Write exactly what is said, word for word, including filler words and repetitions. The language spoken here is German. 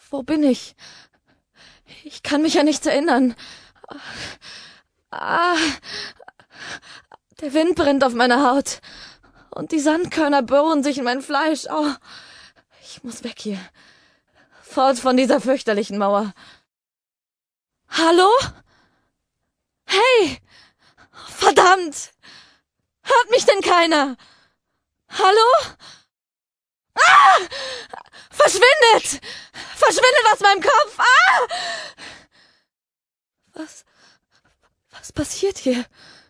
Wo bin ich? Ich kann mich an nichts erinnern. Ah, der Wind brennt auf meiner Haut. Und die Sandkörner bohren sich in mein Fleisch. Oh, ich muss weg hier. Fort von dieser fürchterlichen Mauer. Hallo? Hey! Verdammt! Hört mich denn keiner? Hallo? Ah! Verschwindet! Verschwindet aus meinem Kopf! Ah! Was... Was passiert hier?